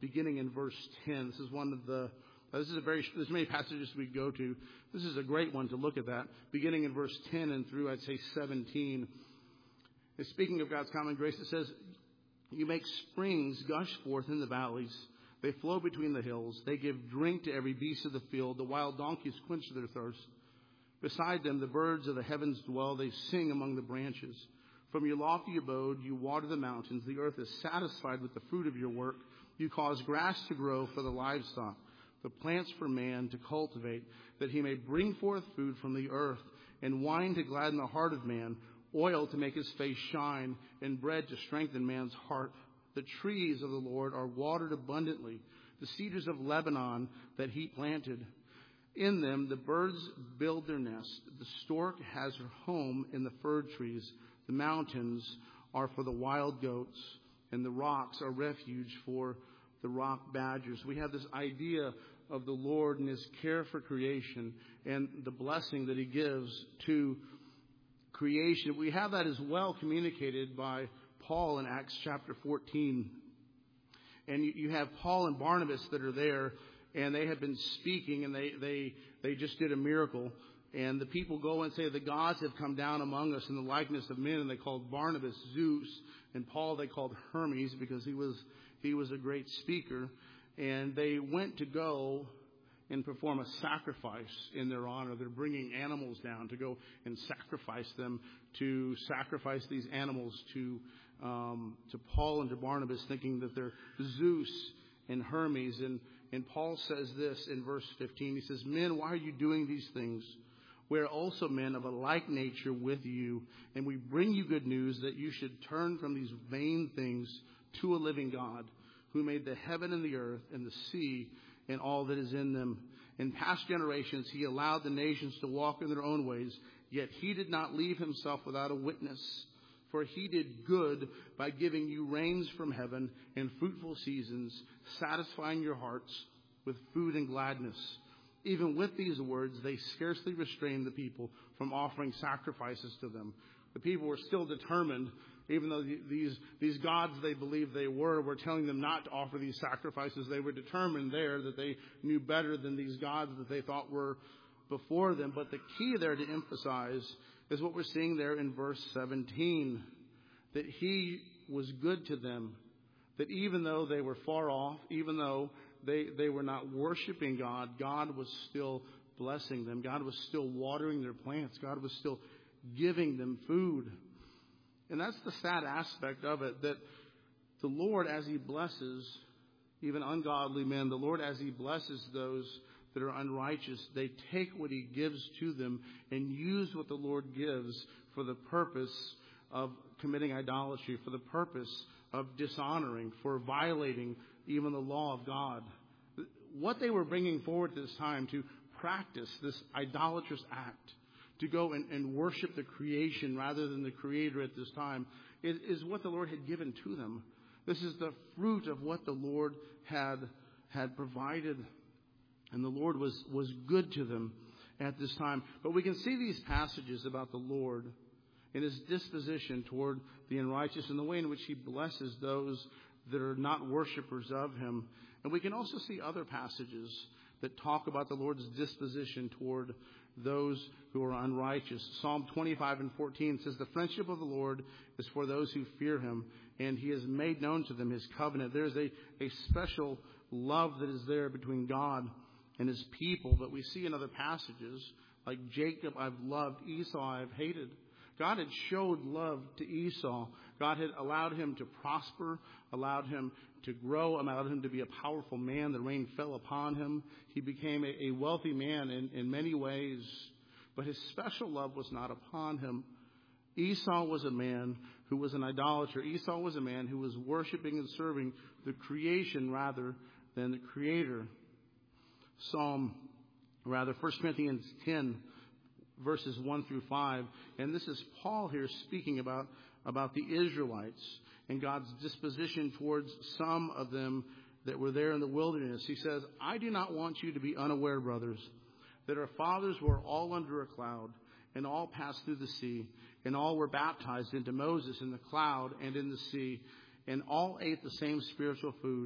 beginning in verse 10. This is one of the, there's many passages we go to. This is a great one to look at that. Beginning in verse 10 and through, I'd say, 17. And speaking of God's common grace, it says, you make springs gush forth in the valleys. They flow between the hills. They give drink to every beast of the field. The wild donkeys quench their thirst. Beside them, the birds of the heavens dwell. They sing among the branches. From your lofty abode, you water the mountains. The earth is satisfied with the fruit of your work. You cause grass to grow for the livestock, the plants for man to cultivate, that he may bring forth food from the earth, and wine to gladden the heart of man, oil to make his face shine, and bread to strengthen man's heart. The trees of the Lord are watered abundantly, the cedars of Lebanon that he planted. In them the birds build their nest. The stork has her home in the fir trees. The mountains are for the wild goats, and the rocks are refuge for the rock badgers. We have this idea of the Lord and his care for creation and the blessing that he gives to creation. We have that as well communicated by Paul in Acts chapter 14. And you have Paul and Barnabas that are there, and they have been speaking, and they just did a miracle. And the people go and say, the gods have come down among us in the likeness of men. And they called Barnabas Zeus, and Paul they called Hermes, because he was a great speaker. And they went to go and perform a sacrifice in their honor. They're bringing animals down to go and sacrifice them, to sacrifice these animals to Paul and to Barnabas, thinking that they're Zeus and Hermes. And Paul says this in verse 15. He says, men, why are you doing these things? We are also men of a like nature with you, and we bring you good news that you should turn from these vain things to a living God, who made the heaven and the earth and the sea and all that is in them. In past generations, he allowed the nations to walk in their own ways, yet he did not leave himself without a witness. For he did good by giving you rains from heaven and fruitful seasons, satisfying your hearts with food and gladness. Even with these words, they scarcely restrained the people from offering sacrifices to them. The people were still determined, even though these gods they believed they were telling them not to offer these sacrifices. They were determined there that they knew better than these gods that they thought were before them. But the key there to emphasize is what we're seeing there in verse 17, that he was good to them, that even though they were far off, even though they were not worshiping God, God was still blessing them. God was still watering their plants. God was still giving them food. And that's the sad aspect of it, that the Lord, as he blesses even ungodly men, the Lord, as he blesses those that are unrighteous, they take what he gives to them and use what the Lord gives for the purpose of committing idolatry, for the purpose of dishonoring, for violating even the law of God. What they were bringing forward at this time to practice this idolatrous act, to go and worship the creation rather than the Creator at this time, is what the Lord had given to them. This is the fruit of what the Lord had provided. And the Lord was good to them at this time. But we can see these passages about the Lord and his disposition toward the unrighteous and the way in which he blesses those that are not worshipers of him. And we can also see other passages that talk about the Lord's disposition toward those who are unrighteous. Psalm 25 and 14 says, the friendship of the Lord is for those who fear him, and he has made known to them his covenant. There's a special love that is there between God and his people. But we see in other passages, like Jacob I've loved, Esau I've hated. God had showed love to Esau. God had allowed him to prosper, allowed him to grow, allowed him to be a powerful man. The rain fell upon him. He became a wealthy man in many ways. But his special love was not upon him. Esau was a man who was an idolater. Esau was a man who was worshiping and serving the creation rather than the Creator. 1 Corinthians 10, verses 1 through 5. And this is Paul here speaking about the Israelites and God's disposition towards some of them that were there in the wilderness. He says, I do not want you to be unaware, brothers, that our fathers were all under a cloud and all passed through the sea, and all were baptized into Moses in the cloud and in the sea, and all ate the same spiritual food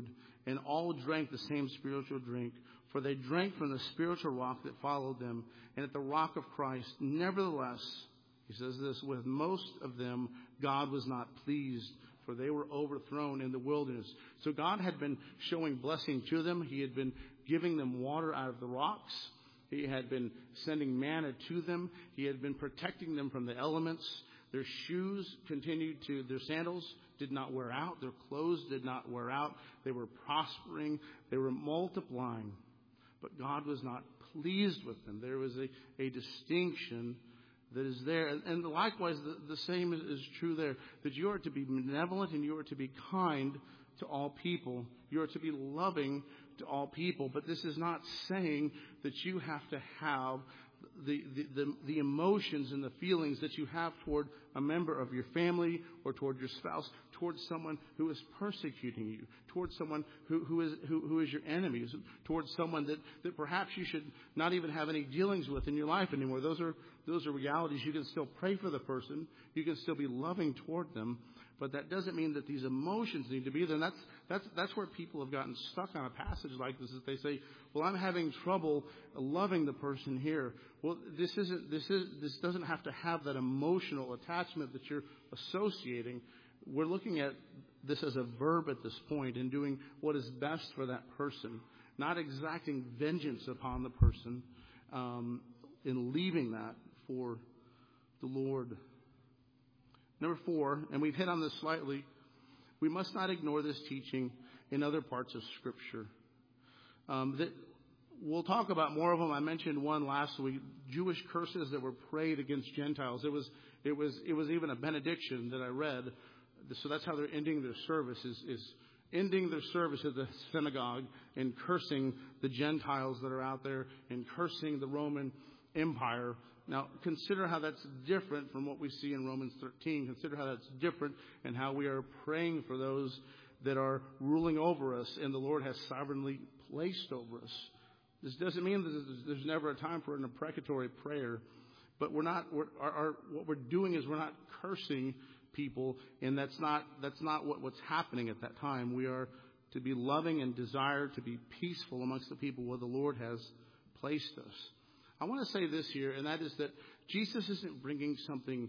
and all drank the same spiritual drink. For they drank from the spiritual rock that followed them, and at the rock of Christ. Nevertheless, he says this, with most of them God was not pleased, for they were overthrown in the wilderness. So God had been showing blessing to them. He had been giving them water out of the rocks. He had been sending manna to them. He had been protecting them from the elements. Their their sandals did not wear out. Their clothes did not wear out. They were prospering. They were multiplying. But God was not pleased with them. There was a distinction that is there. And likewise, the same is true there. That you are to be benevolent and you are to be kind to all people. You are to be loving to all people. But this is not saying that you have to have the emotions and the feelings that you have toward a member of your family or toward your spouse, towards someone who is persecuting you, towards someone who is your enemy, towards someone that perhaps you should not even have any dealings with in your life anymore. Those are realities. You can still pray for the person. You can still be loving toward them. But that doesn't mean that these emotions need to be there. And that's where people have gotten stuck on a passage like this. Is they say, well, I'm having trouble loving the person here. Well, this doesn't have to have that emotional attachment that you're associating. We're looking at this as a verb at this point and doing what is best for that person, not exacting vengeance upon the person, in leaving that for the Lord. Number 4, and we've hit on this slightly, we must not ignore this teaching in other parts of Scripture. We'll talk about more of them. I mentioned one last week, Jewish curses that were prayed against Gentiles. It was even a benediction that I read. So that's how they're ending their service, is ending their service at the synagogue and cursing the Gentiles that are out there and cursing the Roman Empire. Now, consider how that's different from what we see in Romans 13. Consider how that's different and how we are praying for those that are ruling over us and the Lord has sovereignly placed over us. This doesn't mean that there's never a time for an imprecatory prayer, but what we're doing is we're not cursing people, and that's not what's happening at that time. We are to be loving and desire to be peaceful amongst the people where the Lord has placed us. I want to say this here, and that is that Jesus isn't bringing something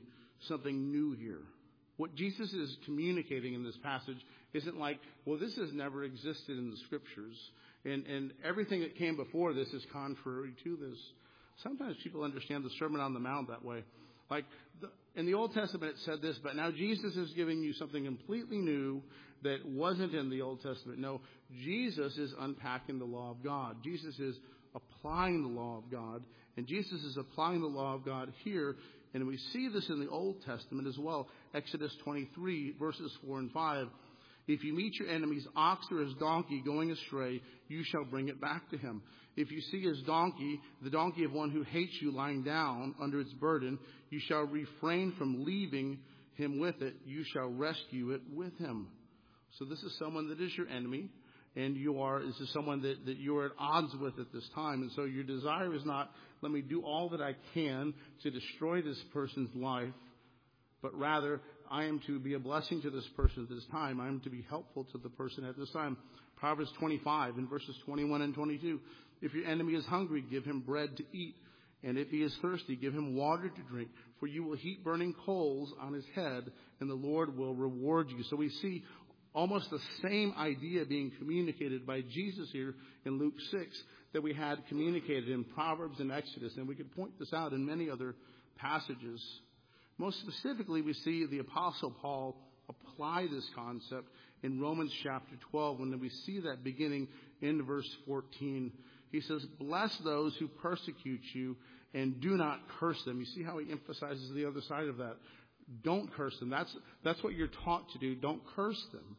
new here. What Jesus is communicating in this passage isn't like, well, this has never existed in the Scriptures, and everything that came before this is contrary to this. Sometimes people understand the Sermon on the Mount that way. Like in the Old Testament it said this, but now Jesus is giving you something completely new that wasn't in the Old Testament. No, Jesus is unpacking the law of God. Jesus is applying the law of God. And Jesus is applying the law of God here. And we see this in the Old Testament as well. Exodus 23, verses 4 and 5. If you meet your enemy's ox or his donkey going astray, you shall bring it back to him. If you see his donkey, the donkey of one who hates you, lying down under its burden, you shall refrain from leaving him with it. You shall rescue it with him. So this is someone that is your enemy. And this is someone that you're at odds with at this time. And so your desire is not, let me do all that I can to destroy this person's life, but rather, I am to be a blessing to this person at this time. I am to be helpful to the person at this time. Proverbs 25 in verses 21 and 22. If your enemy is hungry, give him bread to eat. And if he is thirsty, give him water to drink. For you will heap burning coals on his head, and the Lord will reward you. So we see almost the same idea being communicated by Jesus here in Luke 6 that we had communicated in Proverbs and Exodus. And we could point this out in many other passages. Most specifically, we see the Apostle Paul apply this concept in Romans chapter 12 when we see that beginning in verse 14. He says, bless those who persecute you and do not curse them. You see how he emphasizes the other side of that. Don't curse them. That's what you're taught to do. Don't curse them.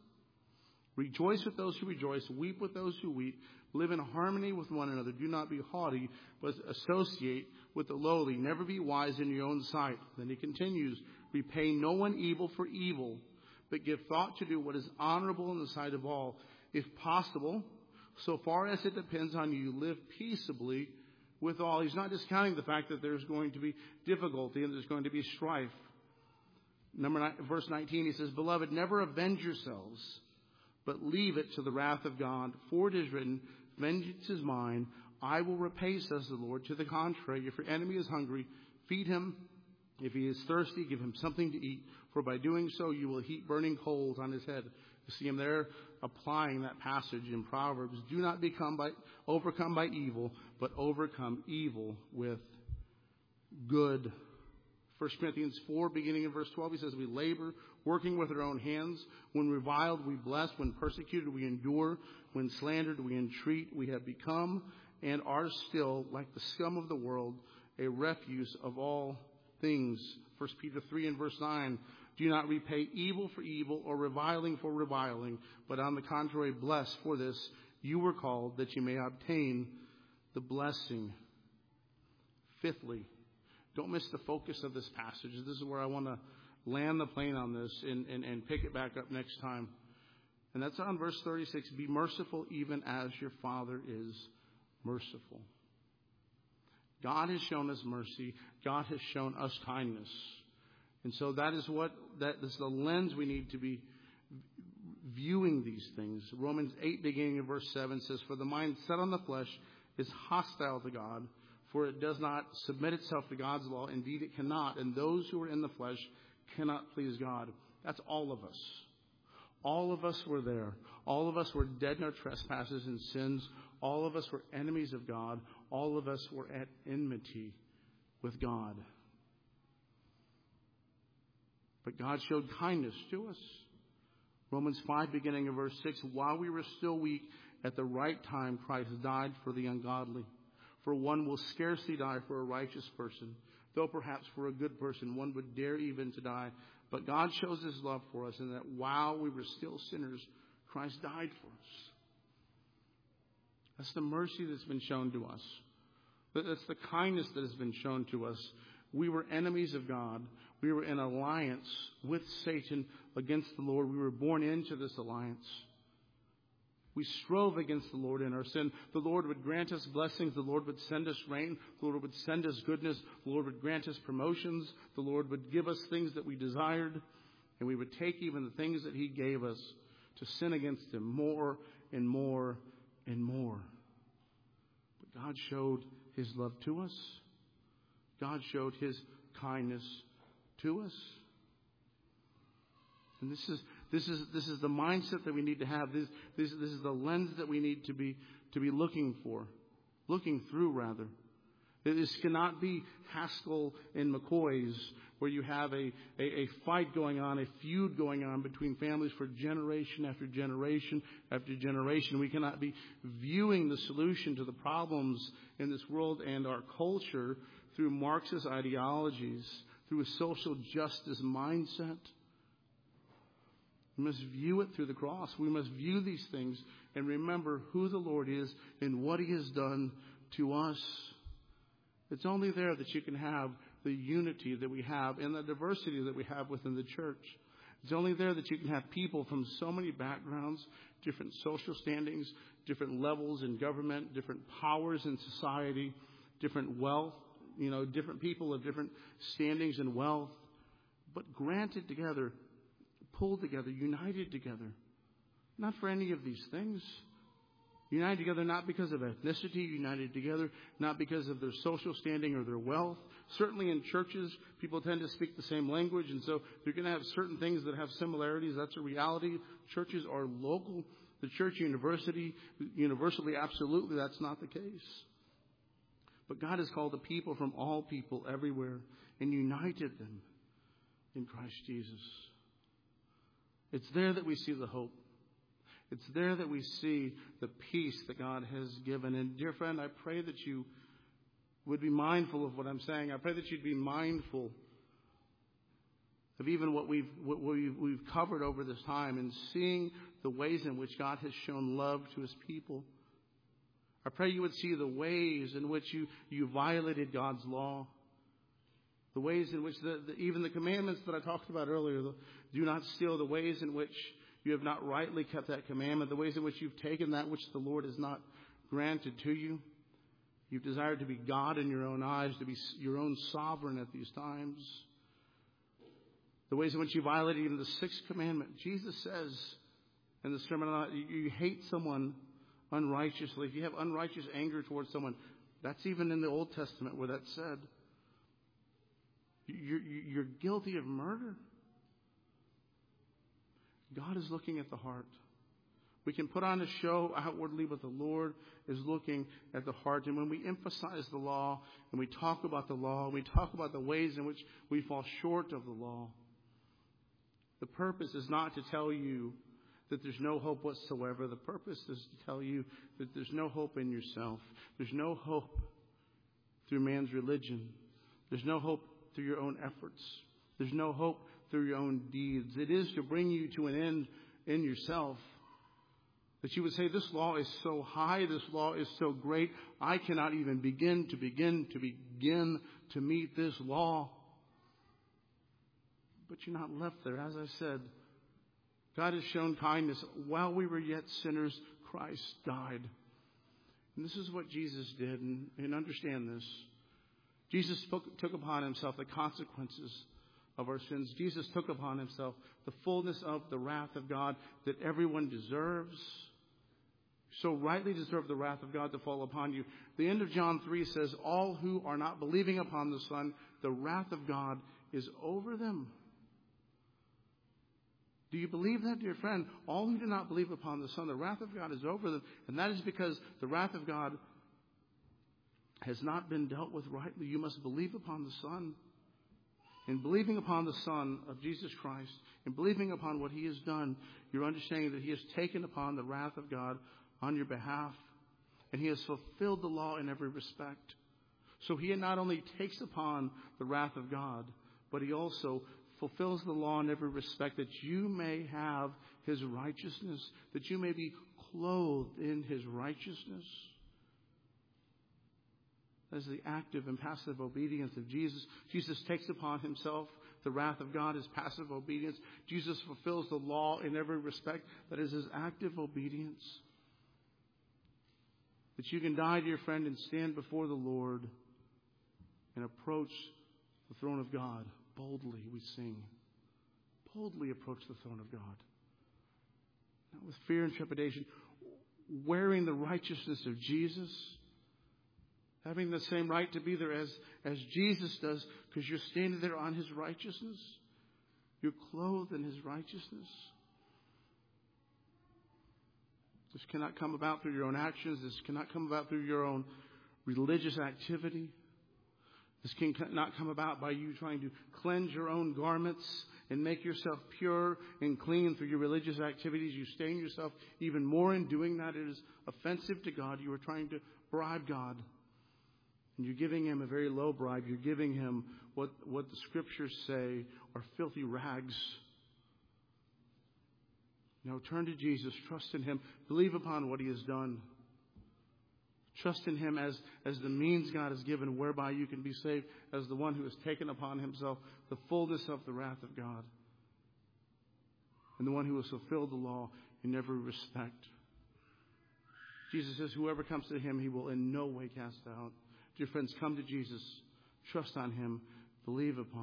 Rejoice with those who rejoice. Weep with those who weep. Live in harmony with one another. Do not be haughty, but associate with the lowly. Never be wise in your own sight. Then he continues, repay no one evil for evil, but give thought to do what is honorable in the sight of all. If possible, so far as it depends on you, live peaceably with all. He's not discounting the fact that there's going to be difficulty and there's going to be strife. Verse 19, he says, beloved, never avenge yourselves, but leave it to the wrath of God. For it is written, vengeance is mine, I will repay, says the Lord. To the contrary, if your enemy is hungry, feed him. If he is thirsty, give him something to eat. For by doing so, you will heap burning coals on his head. You see him there applying that passage in Proverbs. Do not overcome by evil, but overcome evil with good. 1 Corinthians 4, beginning in verse 12, he says, we labor, working with our own hands. When reviled, we bless. When persecuted, we endure. When slandered, we entreat. We have become and are still, like the scum of the world, a refuse of all things. 1 Peter 3 and verse 9, do not repay evil for evil or reviling for reviling, but on the contrary, bless. For this you were called, that you may obtain the blessing. Fifthly, don't miss the focus of this passage. This is where I want to land the plane on this and pick it back up next time. And that's on verse 36. Be merciful even as your Father is merciful. God has shown us mercy. God has shown us kindness. And so that is the lens we need to be viewing these things. Romans 8, beginning in verse 7 says, for the mind set on the flesh is hostile to God, for it does not submit itself to God's law. Indeed, it cannot. And those who are in the flesh cannot please God. That's all of us. All of us were there. All of us were dead in our trespasses and sins. All of us were enemies of God. All of us were at enmity with God. But God showed kindness to us. Romans 5, beginning in verse 6, while we were still weak, at the right time Christ died for the ungodly. For one will scarcely die for a righteous person, though perhaps for a good person one would dare even to die. But God shows his love for us in that while we were still sinners, Christ died for us. That's the mercy that's been shown to us. That's the kindness that has been shown to us. We were enemies of God. We were in alliance with Satan against the Lord. We were born into this alliance. We strove against the Lord in our sin. The Lord would grant us blessings. The Lord would send us rain. The Lord would send us goodness. The Lord would grant us promotions. The Lord would give us things that we desired. And we would take even the things that he gave us to sin against him more and more and more. But God showed his love to us. God showed his kindness to us. And this is the mindset that we need to have. This is the lens that we need to be looking through rather. This cannot be Haskell and McCoy's, where you have a fight going on, a feud going on between families for generation after generation after generation. We cannot be viewing the solution to the problems in this world and our culture through Marxist ideologies, through a social justice mindset. We must view it through the cross. We must view these things and remember who the Lord is and what he has done to us. It's only there that you can have the unity that we have and the diversity that we have within the church. It's only there that you can have people from so many backgrounds, different social standings, different levels in government, different powers in society, different wealth, different people of different standings and wealth, but granted together, pulled together, united together. Not for any of these things. United together not because of ethnicity, united together not because of their social standing or their wealth. Certainly in churches, people tend to speak the same language, and so you're going to have certain things that have similarities. That's a reality. Churches are local. The church universally, absolutely, that's not the case. But God has called the people from all people everywhere and united them in Christ Jesus. It's there that we see the hope. It's there that we see the peace that God has given. And dear friend, I pray that you would be mindful of what I'm saying. I pray that you'd be mindful of even what we've covered over this time and seeing the ways in which God has shown love to his people. I pray you would see the ways in which you violated God's law. The ways in which even the commandments that I talked about earlier, do not steal, the ways in which you have not rightly kept that commandment, the ways in which you've taken that which the Lord has not granted to you. You've desired to be God in your own eyes, to be your own sovereign at these times. The ways in which you violated even the sixth commandment. Jesus says in the Sermon on the Mount, you hate someone unrighteously. If you have unrighteous anger towards someone, that's even in the Old Testament where that's said. You're guilty of murder. God is looking at the heart. We can put on a show outwardly, but the Lord is looking at the heart. And when we emphasize the law, and we talk about the law, and we talk about the ways in which we fall short of the law, the purpose is not to tell you that there's no hope whatsoever. The purpose is to tell you that there's no hope in yourself. There's no hope through man's religion. There's no hope through your own efforts. There's no hope through your own deeds. It is to bring you to an end in yourself. That you would say, this law is so high, this law is so great, I cannot even begin to meet this law. But you're not left there. As I said, God has shown kindness. While we were yet sinners, Christ died. And this is what Jesus did. And understand this. Jesus took upon himself the consequences of our sins. Jesus took upon himself the fullness of the wrath of God that everyone deserves. So rightly deserve the wrath of God to fall upon you. The end of John 3 says, all who are not believing upon the Son, the wrath of God is over them. Do you believe that, dear friend? All who do not believe upon the Son, the wrath of God is over them. And that is because the wrath of God has not been dealt with rightly. You must believe upon the Son. In believing upon the Son of Jesus Christ, in believing upon what he has done, you're understanding that he has taken upon the wrath of God on your behalf. And he has fulfilled the law in every respect. So he not only takes upon the wrath of God, but he also fulfills the law in every respect that you may have his righteousness, that you may be clothed in his righteousness. That is the active and passive obedience of Jesus. Jesus takes upon himself the wrath of God, his passive obedience. Jesus fulfills the law in every respect. That is his active obedience. That you can die, dear friend, and stand before the Lord and approach the throne of God. Boldly, we sing. Boldly approach the throne of God. Not with fear and trepidation. Wearing the righteousness of Jesus. Having the same right to be there as Jesus does, because you're standing there on his righteousness. You're clothed in his righteousness. This cannot come about through your own actions. This cannot come about through your own religious activity. This cannot come about by you trying to cleanse your own garments and make yourself pure and clean through your religious activities. You stain yourself even more in doing that. It is offensive to God. You are trying to bribe God. And you're giving him a very low bribe. You're giving him what the scriptures say are filthy rags. No, turn to Jesus. Trust in him. Believe upon what he has done. Trust in him as the means God has given whereby you can be saved, as the one who has taken upon himself the fullness of the wrath of God. And the one who has fulfilled the law in every respect. Jesus says, whoever comes to him, he will in no way cast out. Dear friends, come to Jesus. Trust on him. Believe upon him.